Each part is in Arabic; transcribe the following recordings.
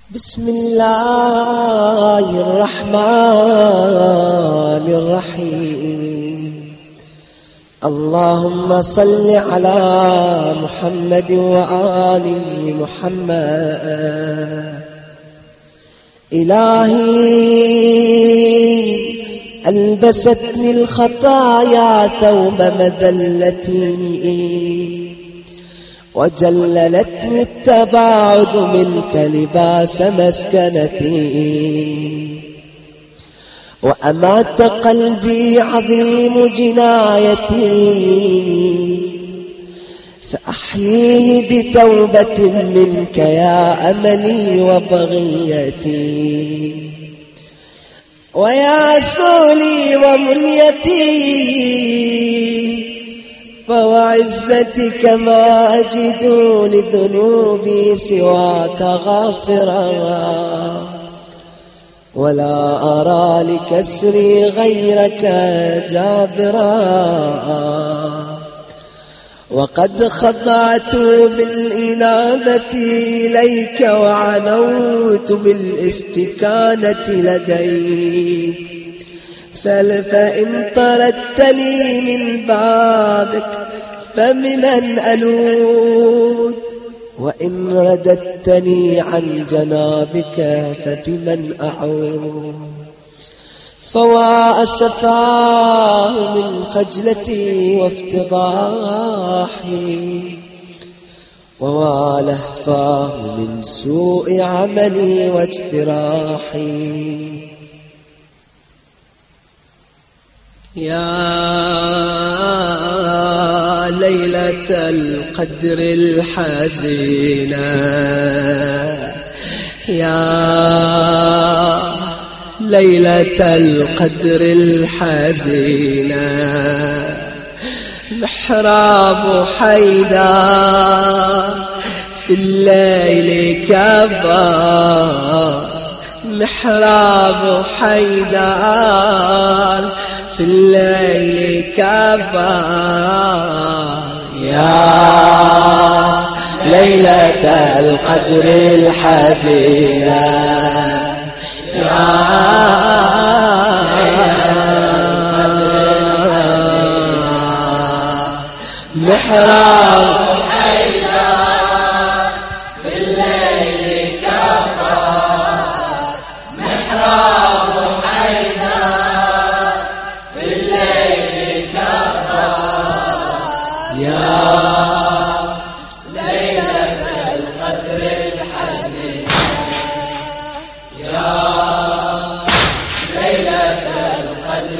بسم الله الرحمن الرحيم. اللهم صل على محمد وآل محمد. إلهي ألبستني الخطايا ثوب مذلتي، وجللتني التباعد منك لباس مسكنتي، وأمات قلبي عظيم جنايتي، فأحييه بتوبة منك يا أملي وبغيتي، ويا سولي ومنيتي، فوعزتك ما أجد لذنوبي سواك غافرا، ولا أرى لكسري غيرك جابرا، وقد خضعت بالإنابة إليك، وعنوت بالاستكانة لديك، فإن طردتني من بابك فبمن ألوذ، وإن رددتني عن جنابك فبمن أعوذ. فوا أسفاه من خجلتي وافتضاحي، ووا لهفاه من سوء عملي واجتراحي. يا ليلة القدر الحزينة، يا ليلة القدر الحزينة، محراب حيدر في الليل كبار، محراب حيدر في الليل كبار. يا ليلة القدر الحزينة، يا محراب حيدر في الليل كبار، محراب حيدر في الليل كبار. يا ليلة القدر الحزينة، يا ليلة القدر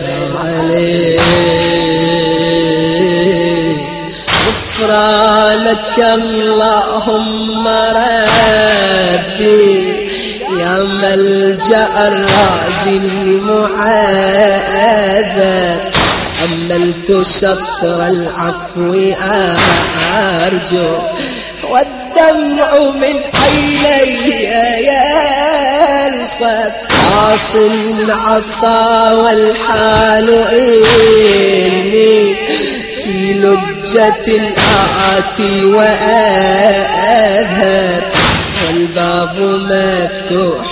الحزينة، غفرانك اللهم ربي، يا ملجأ الراجي المعاذ، أملت شطر العفو أرجو، والدمع من عيني يلصق، عاص عصا والحال إني في لجة آتي وأذهب، والباب مفتوح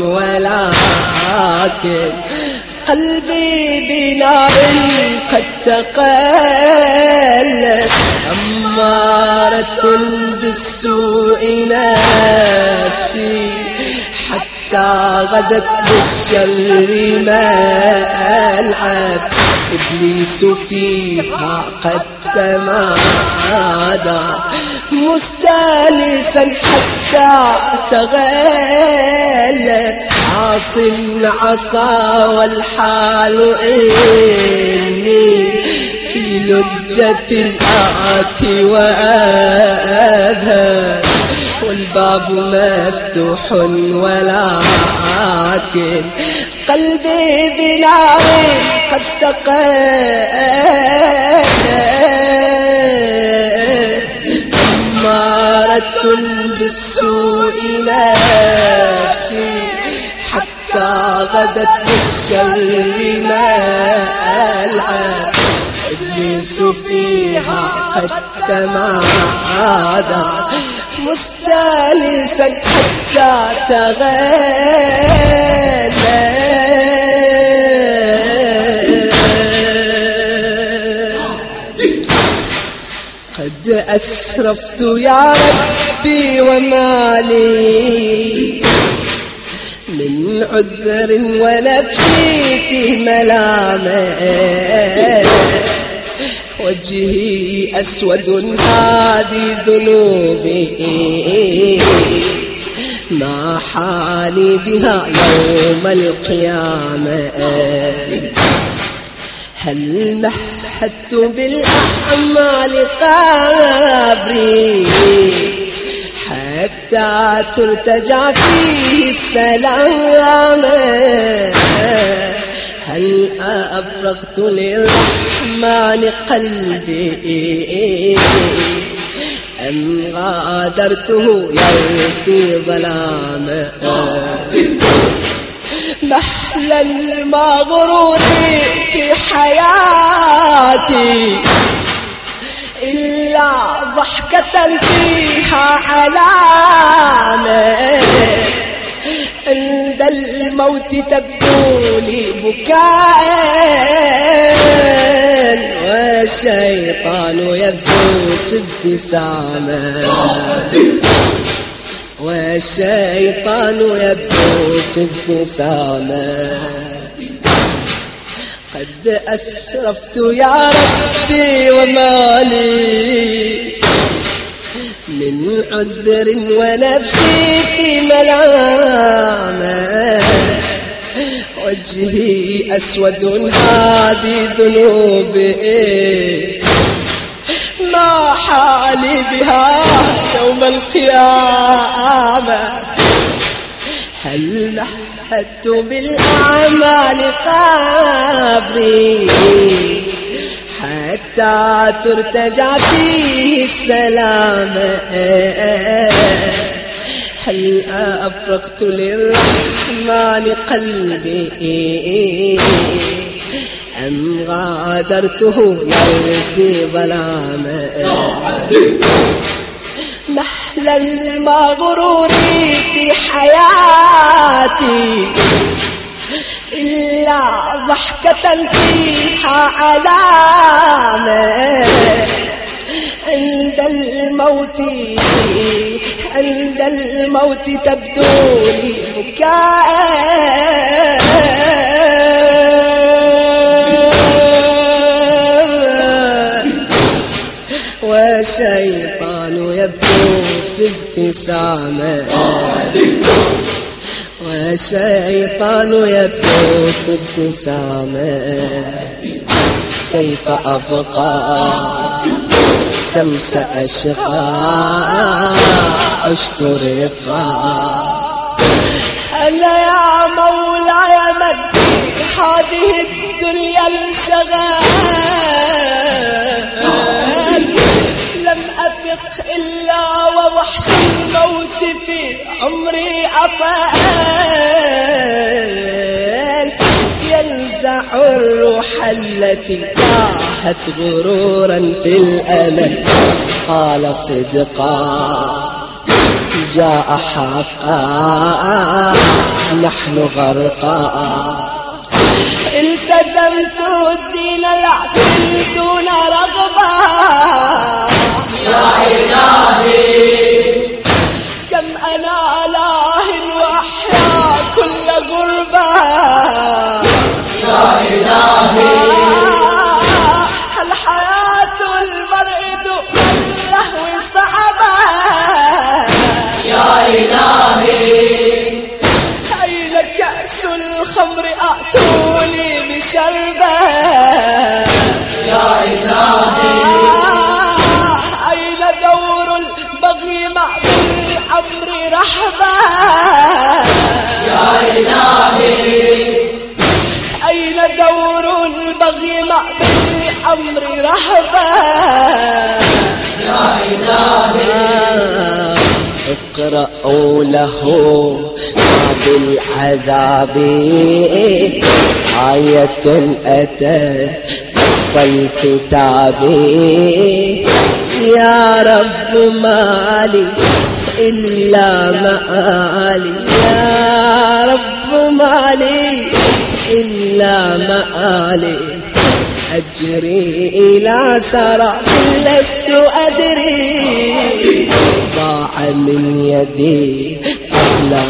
ولكن قلبي بنار قد تقلت، أمارة بالسوء نفسي، حتى غدت بالشر ملعب، إبليس فيها قد تمادى، مستانسا حتى تغلب، عاص عصا والحال إني في لجة آتي وأذهب، والباب مفتوح ولكن قلبي بنار قد تقلت، أمارة بالسوء نفسي، حتى غدت بالشر ملعب، إبليس فيها قد تمادى مستانسا حتى تغنى. قد أسرفت يا ربي وما لي من عذر ونفسي في ملامه، وجهي أسود هذه ذنوبي ما حالي بها يوم القيامة. هل مهدت بالأعمال قبري حتى ترتجى فيه السلامة؟ هل أفرغت للرحمن قلبي أم غادرته يرثي ظلامه؟ محلا ما غروري في حياتي إلا ضحكة فيها علامة، عند الموت تبدو لي بكاء والشيطان يبدو في ابتسامة، والشيطان يبدو في ابتسامة. قد أسرفت يا ربي وما لي من عذر ونفسي في ملامة، وجهي أسود هذه ذنوبي ما حالي بها يوم القيامة. هل مهدت بالأعمال قبري حتى ترتجى فيه السلامة؟ هل أفرغت للرحمن قلبي أم غادرته يرثي ظلامه؟ محلا ما غروري في حياتي إلا ضحكة فيها علامة، عند الموت تبدو لي بكاء والشيطان يبدو في ابتسامة، والشيطان يبدو في ابتسامة. كيف أبقى كم سأشقى عشت رضا. أنا يا مولاي مدي هذه الدنيا الشغال، لم أفق إلا ووحش الموت في عمري أطال، ينزع الروح التي تاهت غرورا في الأمل. قال صدقا جاء حقا نحن غرقا، التزمت الدين العدل دون رغبة. يا إلهي كم أنا لاهٍ وأحيا كل غربة. يا إلهي هل حياة المرء دون اللهو صعبة. يا إلهي أين كأس الخمر أعطوني بشربة. يا إلهي أين دور البغي مع بالأمر رحبة. يا إلهي أين دور البغي مع بالأمر رحبة. يا إلهي اقرأوا له بالعذاب آية أتت الكتاب يا رب مالي إلا مآلي يا رب مالي إلا مآلي أجري إلى سراب لست أدري ضاع من يدي أغلى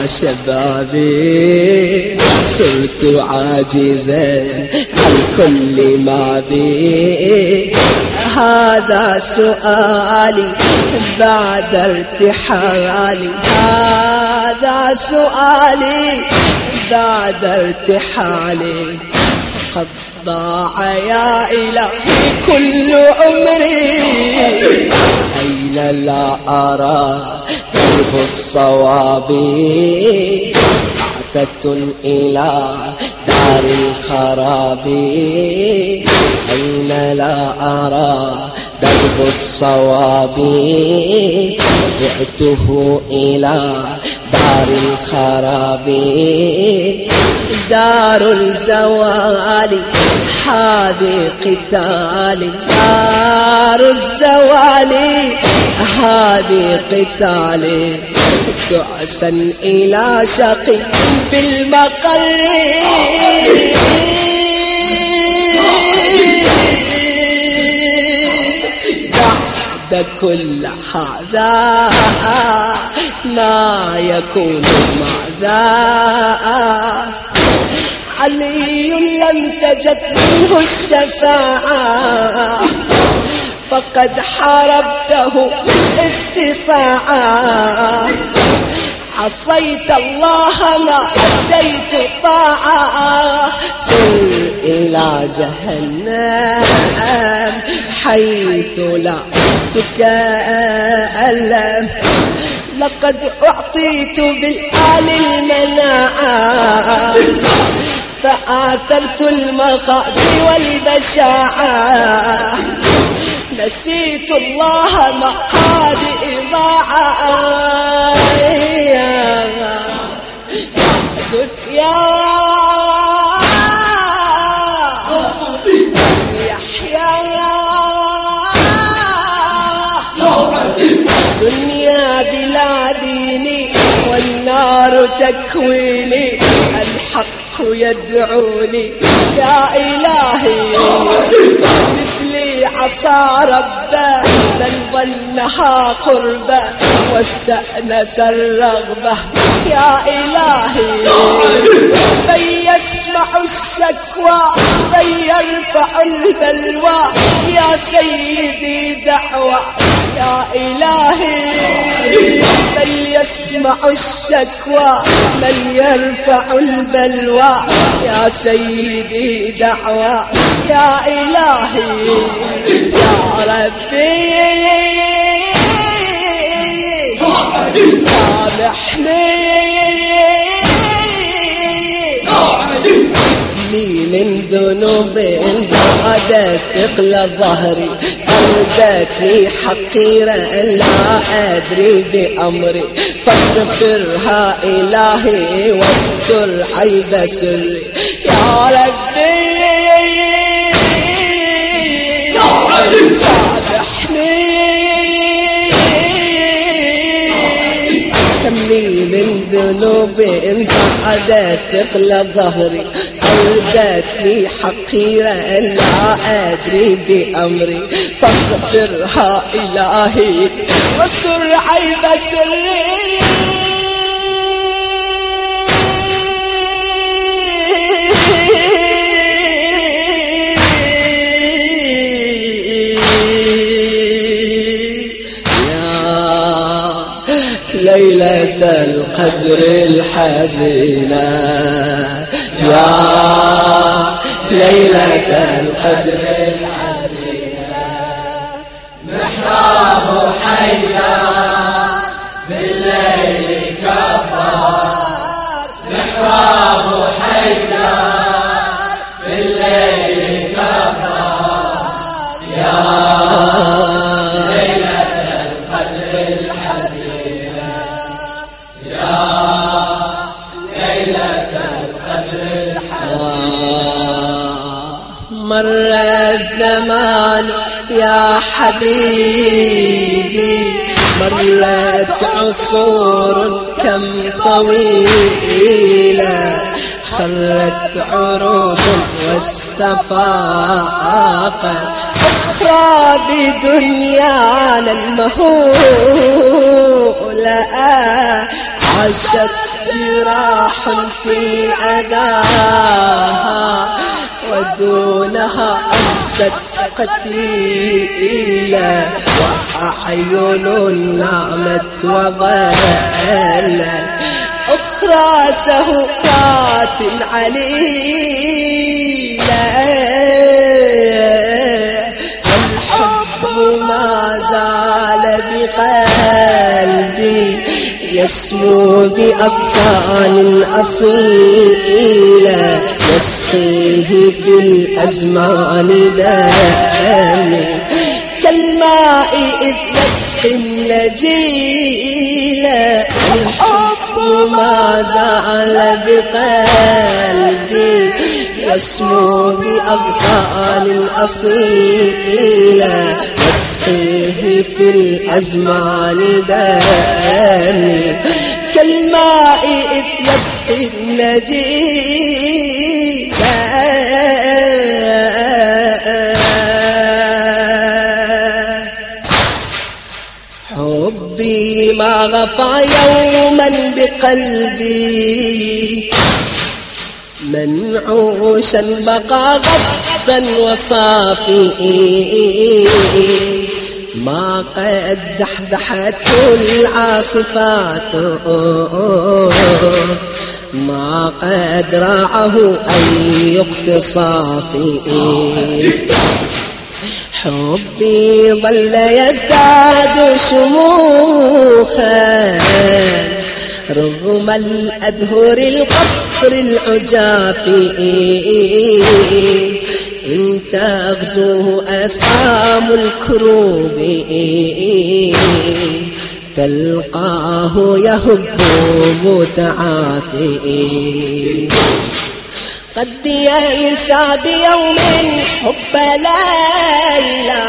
شبابي صرت عاجزا عن كل ماضي هذا سؤالي بعد ارتحالي هذا سؤالي بعد ارتحالي قد ضاع يا إلهي كل عمري أين لا أرى درب الصواب بعثة إلى دار الخراب أين لا أرى درب الصواب بعته إلى دار الخراب دار الزوال هذه قتالي دار الزوال هذه قتالي تعسا إلى شقي في المقر بعد كل هذا ما يكون ماذا علي لم تجد منه الشفاعة فقد حاربته بالاستطاعة عصيت الله ما أديت طاعة سر إلى جهنم حيث لا تكلم لقد أعطيت بالآل المناعة فآثرت المخازي والبشاعة نسيت الله ما هذه إضاعة يا يحيى دنيا بلا ديني والنار تكويني الحق يدعوني يا إلهي مثلي عصى ربه بل ظنها قربه واستأنس الرغبة يا إلهي من يسمع الشكوى من يرفع البلوى يا سيدي دعوة يا إلهي من يسمع الشكوى من يرفع البلوى يا سيدي دعوة يا إلهي يا ربي سامحني لي من ذنوب زادت ثقل ظهري أردتني حقيرا لا أدري بأمري فاغفرها إلهي واستر عيب سري يا ربي سامحني كم لي من ذنوب زادت ثقل ظهري أردتني حقيرا لا أدري بأمري فاغفرها إلهي واستر عيب سري ليلة القدر الحزينة يا ليلة القدر الحزينة محراب حيدر بالليل كبار محراب حيدر بالليل كبار يا مر الزمان يا حبيبي، مرت عصور كم طويلة، خلت عروض واستفاقت أخرى بدنيانا المهولة، عاشت جراح في أداها ودونها أمست قتيلة، وأعين نامت وظلت أخرى سهقات عليلة، والحب ما زال بقلبي يسمو بأغصان أصيلة، يسقيه في الأزمان دامي كالماء إذ يسقي النجيلة، الحب ما زال بقلبي يسمو بأغصان أصيلة، يسقيه في الأزمان دامي كالماء إذ يسقي النجيلة. حبي ما غفى يوما بقلبي، منعوشا بقى غضا وصافي، ما قد زحزحته العاصفات، ما قد راعه أي اقتصاف، حبي ظل يزداد شموخا رغم الأدهر القطر العجاف، إن تغزوه أسقام الكروب تلقاه يهب متعافي، قد ينسى بيوم حب ليلى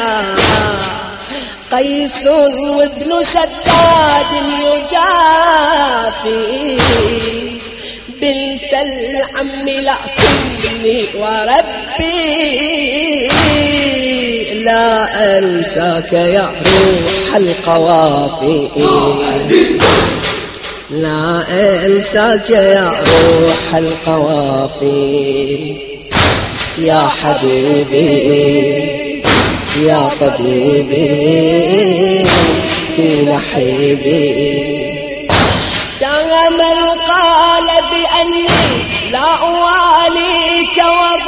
قيس وابن شداد يجافي، بنت العم لكني وربي لا أنساك يا روح القوافي، لا أنساك يا روح القوافي، يا حبيبي يا طبيبي في نحيبي، تأمل قال بأني لا أواليك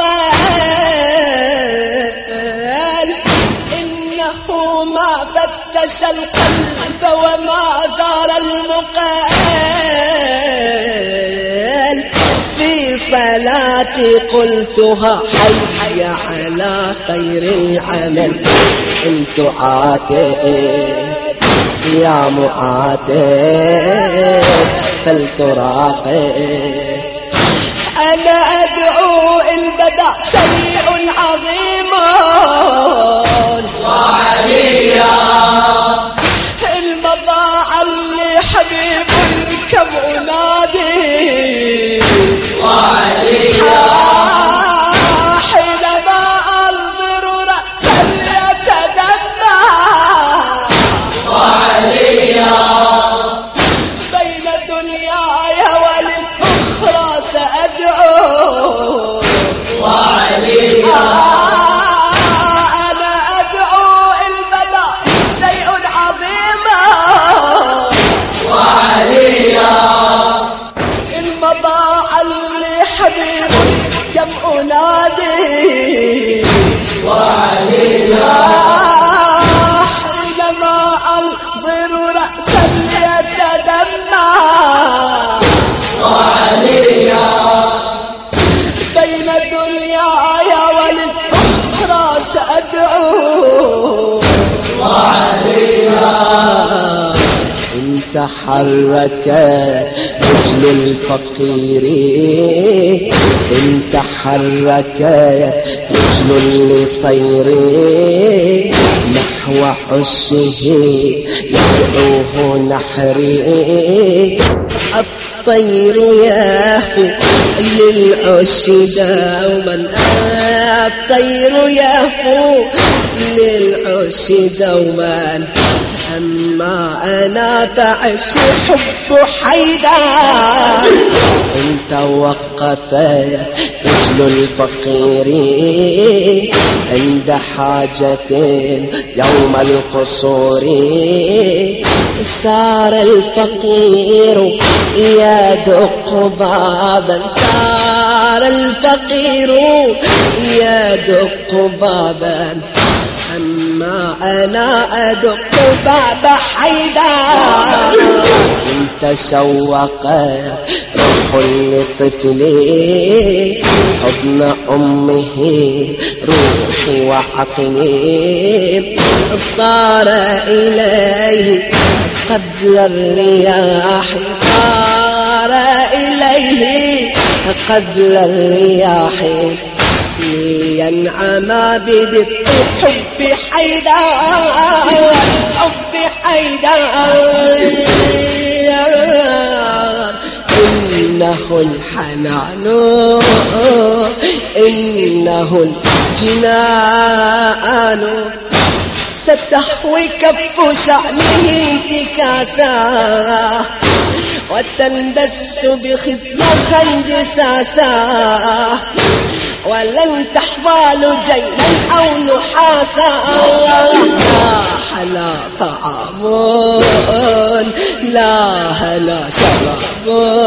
وضال، إنه ما فتش القلب وما زار المقال، في صلاتي قلتها حي على خير العمل، إن تعاتب يا معاتب فلتراقب، أنا أدعو إن بدا شيء عظيم وعليا المضاع اللي حبيب كم أنادي، وعليا حينما أنظر رأسا يتدمع، وعليا بين دنياي وللأخرى سأدعو، وعليا أنا أدعو إن بدا شيء عظيم، وعليا المضاع اللي حبيب كم أنادي، وعليا حينما أنظر رأسا يتدمع، وعليا بين دنياي وللأخرى سأدعو، وعليا إن تحرك رجل الفقير إن تحرك رجل لطير نحو عشه يدعوه نحري الطير يهفو للعش دوما الطير يهفو للعش دوما أما أنا فعش حب حيدر إن توقف رجل الفقير عند حاجة يوم القصور صار الفقير يدق بابا صار الفقير يدق بابا أما أنا أدق باب حيدر إن تشوق روح لطفلي حضن أمه روحي وعقلي طار إليه قبل الرياح طار إليه قبل الرياح لينعم بدفء حب حيدر حب حيدر إنه الحنان إنه الجنان ستحوي كف شأنه انتكاسا وتندس بخزية اندساسا ولن تحظى لجينا أو نحاسا لا حلا طعام لا هلا شراب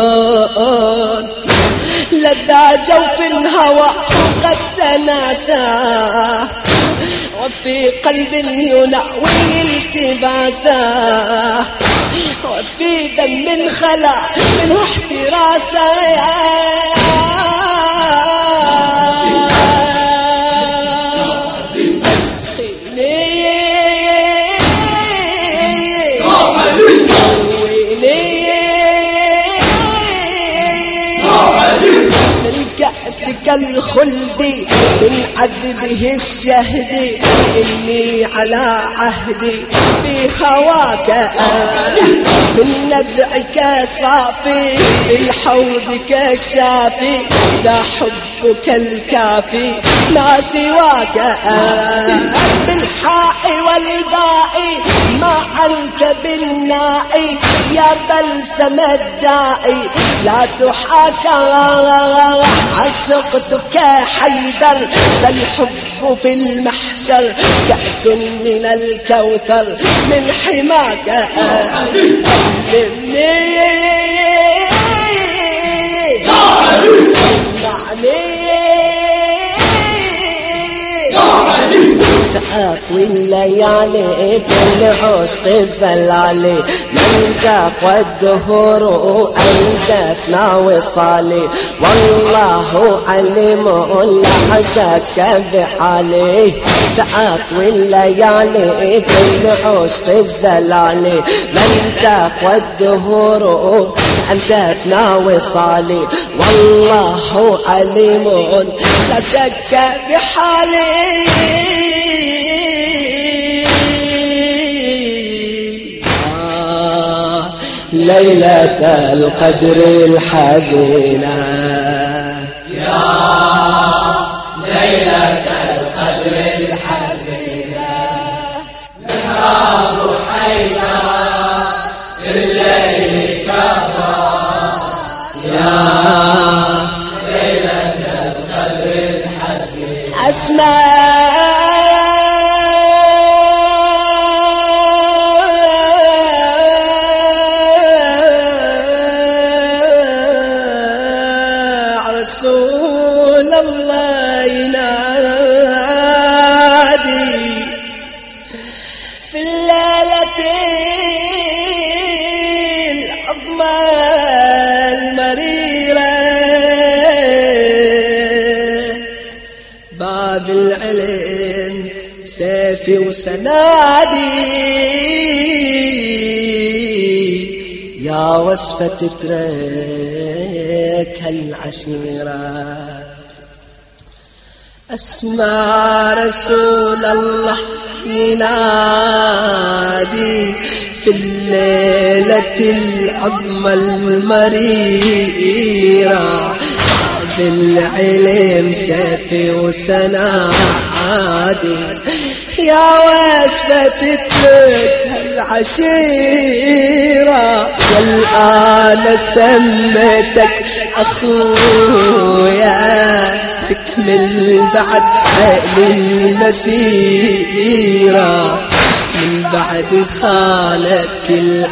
لدى جوف الهوى قد تناسى وفي قلب ينعوي التباسا وفي دم خلا منه احتراسا الخلد من عذبه الشهد إني على عهدي في هواك من نبعك صافي بالحوض كالشافي لا حبك الكافي ما سواك بالحاء والباء ما أنت بالناء يا بلسم الداء لا تحاكى عشقتك حيدر فالحب في المحشر كأس من الكوثر من حماك سأطوي الليالي بالعشق الزلالي من تقوى الدهور أندفنا وصالي والله علم لا شك بحالي سأطوي الليالي بالعشق الزلالي من تقوى الدهور أندفنا وصالي والله علم لا شك بحالي ليلة القدر الحزينة يا ليلة القدر الحزينة محراب حيدر في الليل كبار يا ليلة القدر الحزينة أسماء رسول الله ينادي في الليلة العظمى المريرة باب العلم سيفي وسنادي يا وصفة تترك هالعشيرة. أسمع رسول الله ينادي في الليلة العظمى المريرة، بالعلم سيفي وسنادي يا وصفة تترك هالعشيرة. والآن سميتك أخويا تكمل بعد المسيرة، من بعد خالتك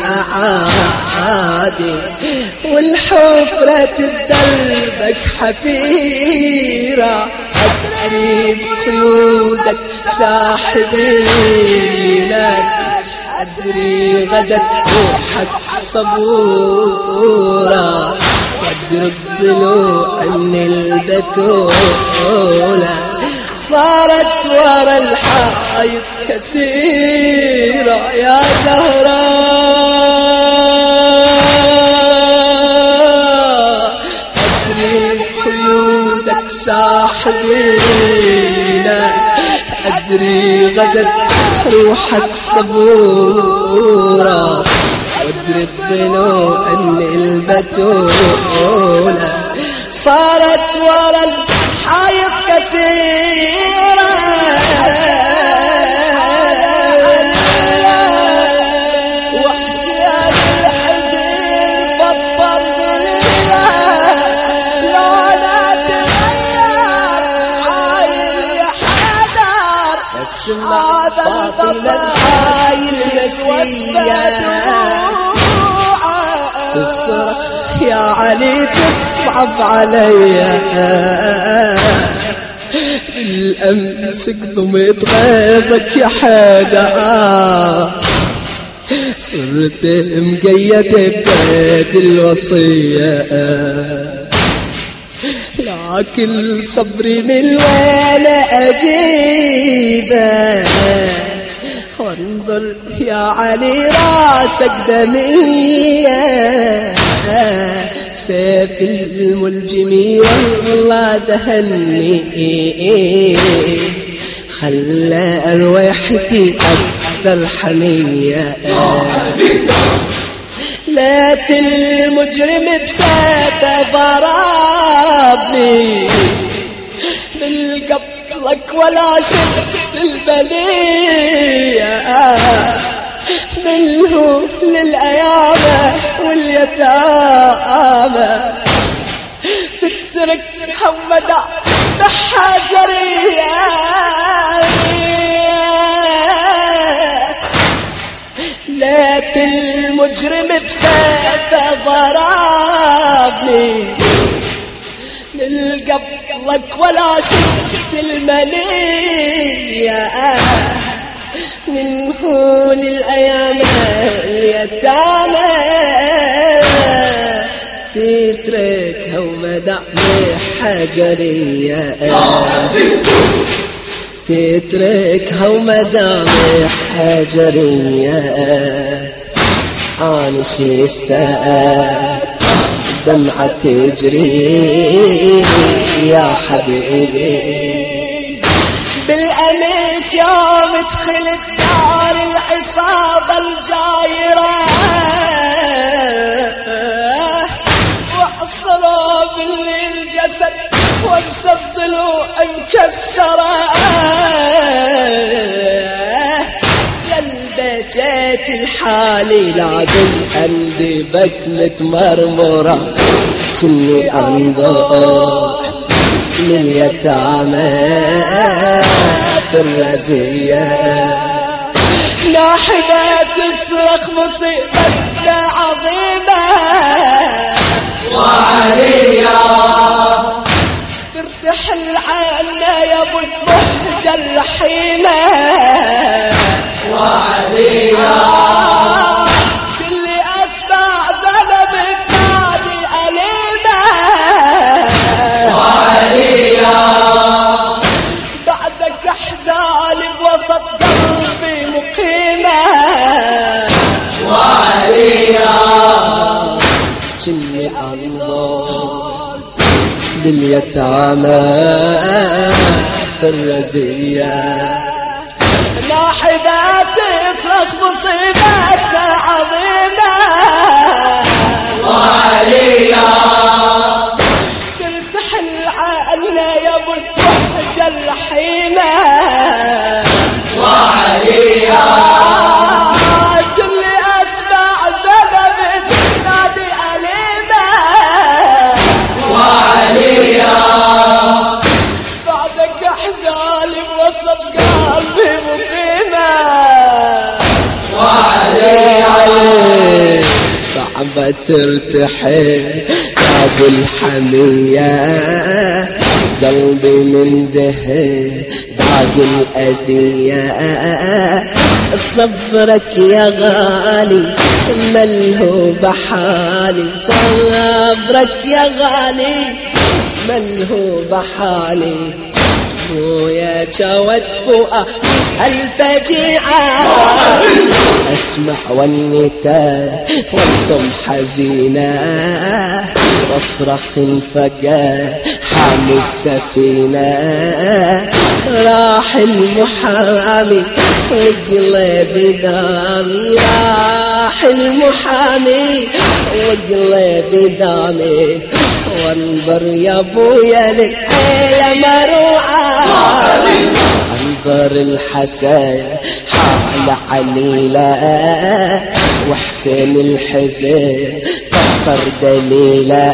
الأعادي والحفرة تدربك حفيرة. أدري بخيودك ساحبينك، أدري غدت روحك صبورة، وأدري الضلوع من البتولة صارت ورا الحائط كثيرة. يا زهراء أدري بخيودك ساحبينك، أدري غدت روحك صبورة، وأدري الضلوع من البتولة صارت ورا الحائط كثيرة. وحشيات الحزين بطل دليلة، لو لا تغير عايل يحذر. هذا البطل عايل نسيان تصرخ يا علي تصعب عليا. الأمس قضمت غيظك يا حدا، صرت مقيد بيد الوصية، لكن صبري من وين أجيبه. وانظر يا علي راسك دمية، سيف الملجمي والله دهني، خلى أرواحتي أكثر حمية. ليت المجرم بسيفه ضربني، بالقبلك ولا شفت البلية، منه للأيام واليتامى تترك همدا بحجرية. ليت المجرم بسيفه ضربني، من قبلك ولا شفت المنية، من هون الأيام اليتامى تتركها ومدى حجرية، تتركها ومدى حجرية. أنا شفتها دمعة تجري يا حبيبي، بالأمس يوم دخلت دار العصابة الجايرة، وعصروا بالليل جسد وابسط ضلوع مكسرة. للبيت الحالي لازم عندي بكلة مرمرة، كني انظر لليتامى في الرزية، ناحبة تصرخ مصيبة عظيمة وعليا ترتحل عنا يا ابو المهجة الرحيمة، وعليا اللي اسمع ذنب بنادي الأليمة، وعليا بعدك احزاني بوسط قلبي مقيمة، وعليا لليتامى في الرزية. ناحبة تصرخ مصيبة عظيمة وعليا ترتحل عنا يا ابو الوحجة الرحيمة وعليا كل اسمع زلمة تنادي أليمة وعليا بعدك احزاني بوسط قلبي مقيمة وعليا صعبة ترتحل يا ابو الحمية قلبي من دهر بعد الأذية. صبرك يا غالي ملهو بحالي صبرك يا غالي ملهو بحالي ويا جوت فؤاد الفجيعة أسمع والنتاج والضم حزينة واصرخ انفجار حامي السفينة راح المحامي وقلبي دامي راح المحامي وقلبي دامي وانظر يا ابويا للعيلة مروعة انظر الحسن حال عليلة وحسين الحزن فكر دليلة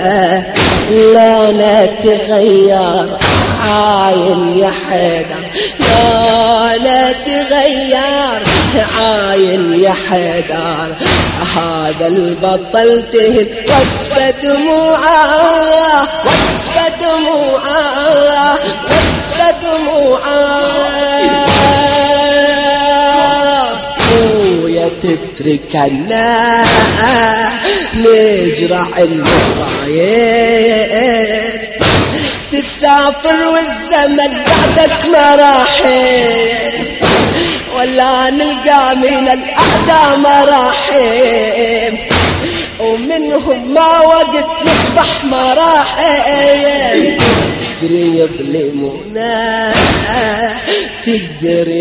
لونه تغير عاين يا حيدر لونه تغير عاين يا حيدر هذا البطل تهل وصف دموعه وصف دموعه وصف دموعه ويا تتركنا نجرع المصايب تسافر والزمن بعدك ما راحت ولا نلقى من الأعداء مراحم ومنهم ما وقت نصبح مراحم تدري يظلمونا تدري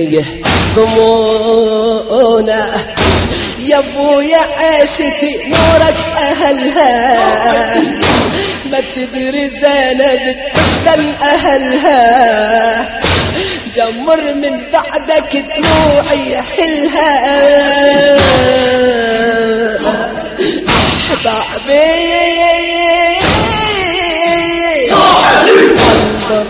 يهضمونا يا ابويا عيشتي نورك أهلها ما تدري زينب تفتن أهلها جمر من بعدك دموعي حلها أحبابي انظر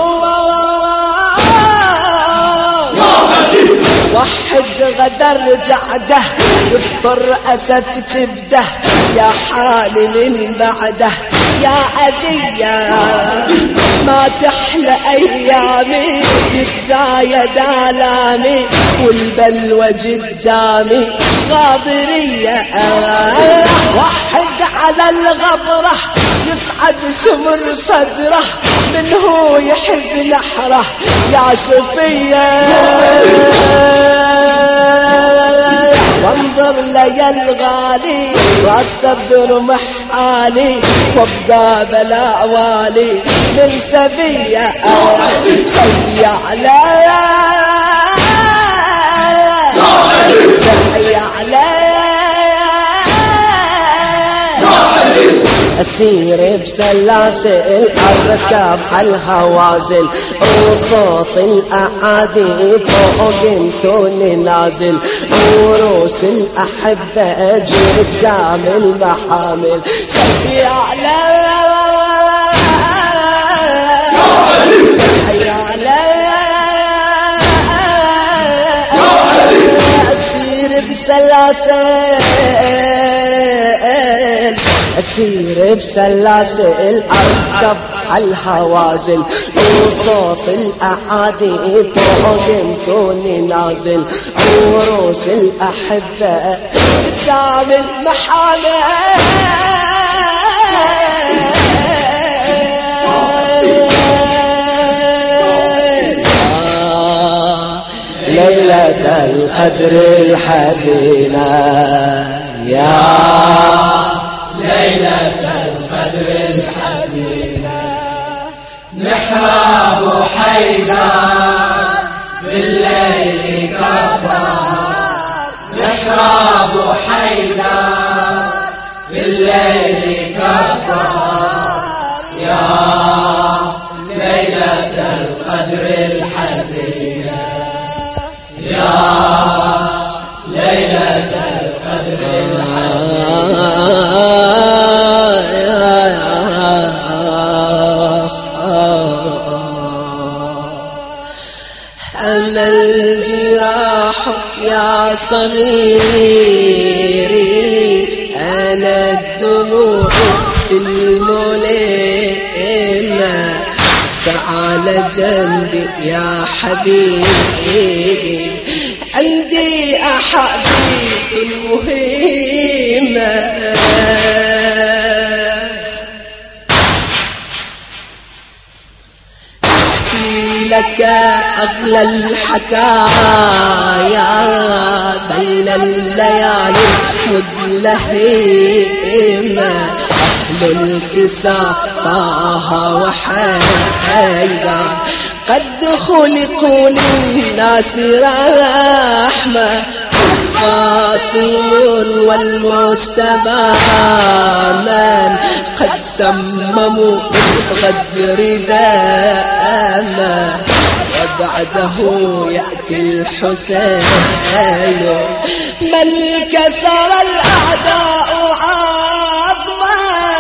وحد غدر جعده يفطر أسد جبده يا حالي من بعده يا أذية ما تحلى أيامي يتزايد آلامي والبلوى قدامي غاضرية وحد على الغبرة يصعد سمر صدره من هو يحز نحره يا شفية وانظر لي الغالي والصبر محالي وابقى بلا والي من سبية شي على أسير بسلاسل أركب على الهوازل وصوت الأعادي فوق انتوني نازل وروس الأحبة قدام المحامل شفي على أسير بسلاسل أسير بسلاسل أركب على الهوازل وصوت الأعادي فوق انتوني نازل وروس الأحبة قدام المحامل ليلة القدر الحزينة يا ليلة القدر الحزينة الحزينة محراب حيدر في الليل كبر محراب حيدر في الليل كبر يا ليلة القدر الحزينة يا ليلة القدر أنا الجراح يا صغيري أنا الدموع في المليمة تعال جنبي يا حبيبي عندي أحاديث مهمة لك أغلى الحكايا بين الليالي المدلهمة أهل الكساء طه وحيدر قد خلقوا للناس رحمة فاطم والمجتبى من قد سمموا بالغدر داما وبعده يأتي الحسين من كسر الأعداء عظما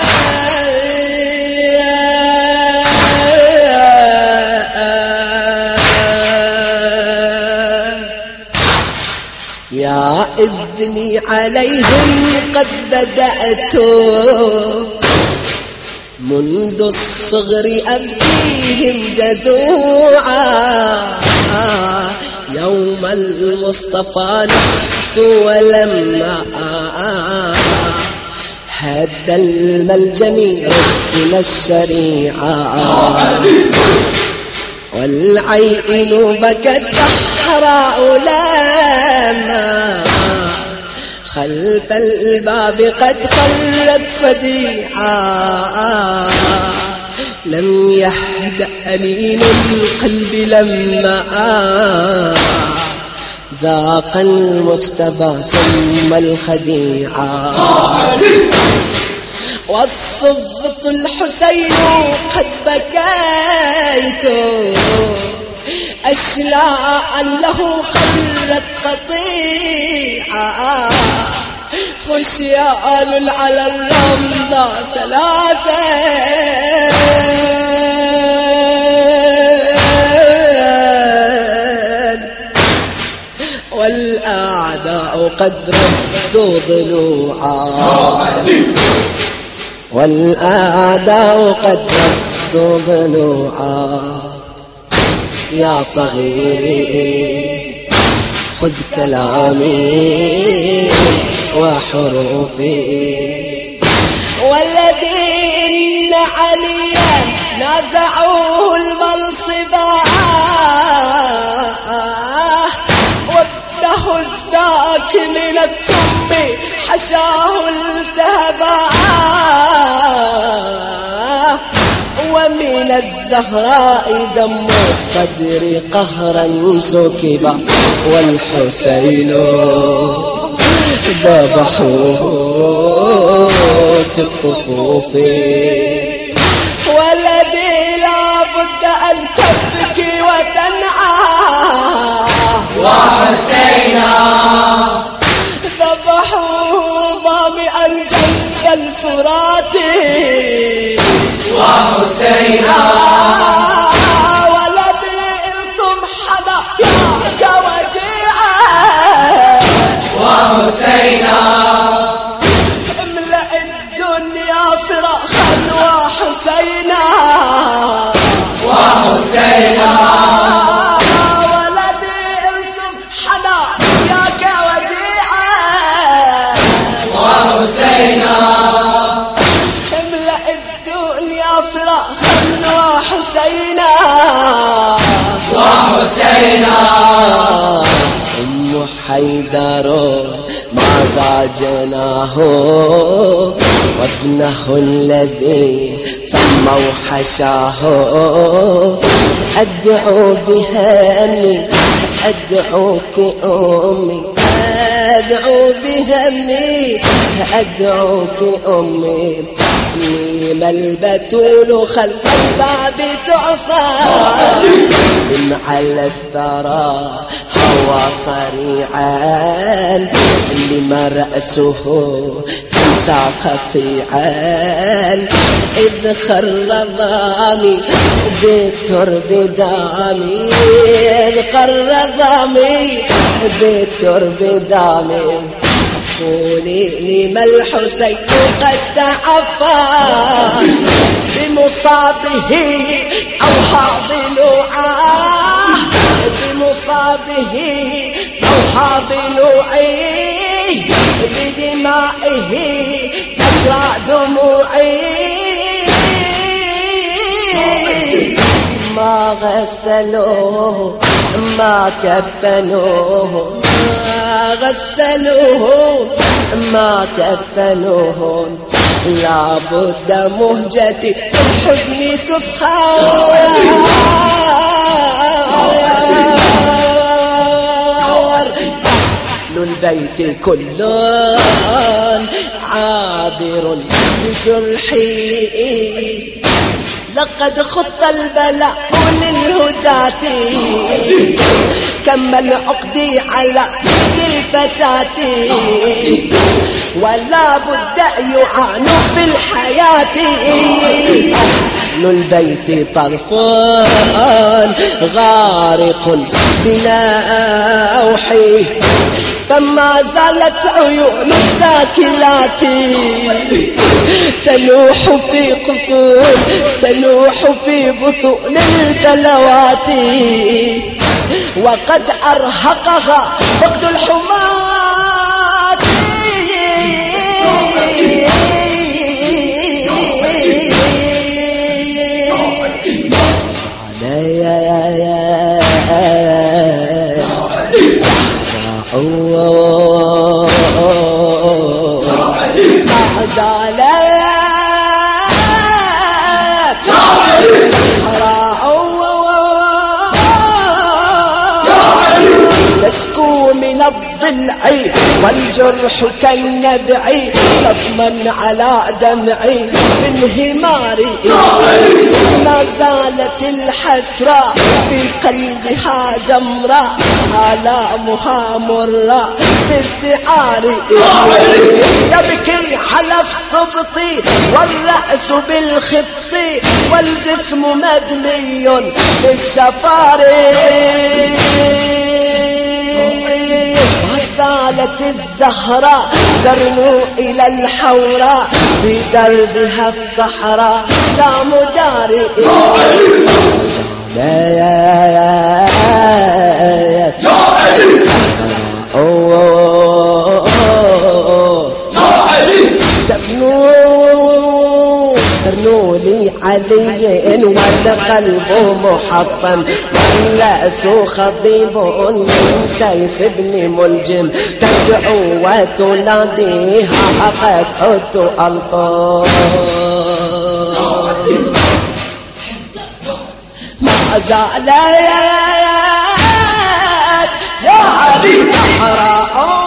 يا ابني عليهم قد بدأت منذ الصغر أبكيهم جزوعا يوم المصطفى نحت ولما هد الملجم إلى الشريعة والعين بكت صحراء لما خلف الباب قد قلت صديعا لم يهدأ أنين القلب لما ذاق المجتبى ثم الخديعة والصبط الحسين قد بكيت أشلاء له قلت قطيعة خشيان على الرمضة ثلاثة والأعداء قد ردوا ضلوعا والأعداء قد ردوا ضلوعا يا صغيري خذ كلامي وحروفي والذي إن عليا نازعوه المنصبا وابنه الزاك من السم حشاه الذهبا ومن الزهراء دم الصدر قهرا سكبا والحسين ذبحوه في الطفوف والذي لا بد أن تبكي وتنعى وحسينا ذبحوه ظامئا جنب الفرات وحسينا ولدي انتم حناياك وجيعا وحسينا املأ الدنيا صراخا وحسينا وحسينا ولدي انتم حناياك وجيعا وحسينا املأ الدنيا صراخا وحسينا وحسينا أم حيدر ماذا جناه وابنه الذي سموا حشاه. أدعو بهمي أدعوك أمي أدعو بهمي أدعوك أمي نيم البتول خلف الباب تعصى من على الثرى هوى صريعا لما رأسه انسى قطيعا إذ خر ضامي بالترب دامي إذ خر ضامي بالترب دامي. قولي لما الحسين قد تعفى بمصابه أو حاض لوعاه بمصابه أو حاض لوعيه بدمائه تجرى دموعي. ما غسلوه ما كفنوه ما غسلوه ما كفنوه لابد مهجتي الحزن تصحى. البيت كل عابر بجرحي لقد خط البلاء للهداة كمل عقدي على يد الفتاة ولا بد يعان في الحياة. أهل البيت طرفان غارق بنوحي فما زالت عيون الذاكلات تلوح في قطون تلوح في بطون البلوات وقد أرهقها فقد الحماة. تسكو من الضلع والجرح كالنبع تضمن على دمعي من هماري. ما زالت الحسرة في قلبها جمرة آلامها مرة باستعاري. تبكي على السبط والرأس بالخط والجسم مدمي بالسفاري. زالت الزهراء ترنو إلى الحوراء في دربها الصحراء لا مداري. ترنو لي علي والقلب محطم والرأس خضيب من سيف ابن ملجم تدعو وتناديها قد حدت ألطام. ما زالت يا علي صحراء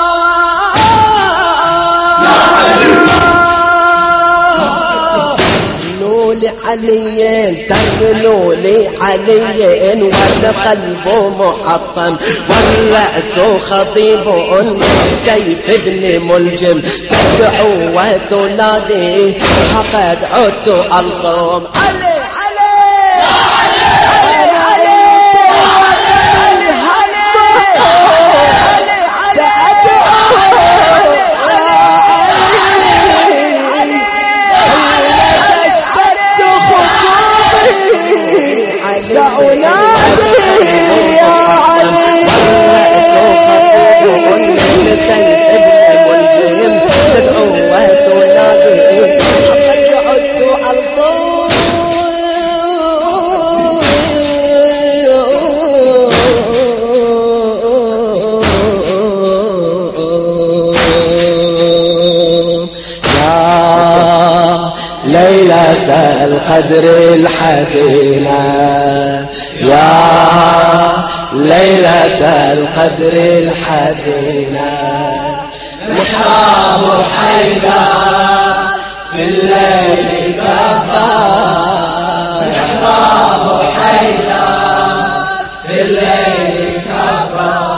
علي ترنو لي علي والقلب محطم والرأس خطيب من سيف ابن ملجم تدعو وتنادي فقد عدت ألطم. علي القدر الحزينة يا ليلة القدر الحزينة. محراب حيدر في الليل كبار، محراب حيدر في الليل كبار.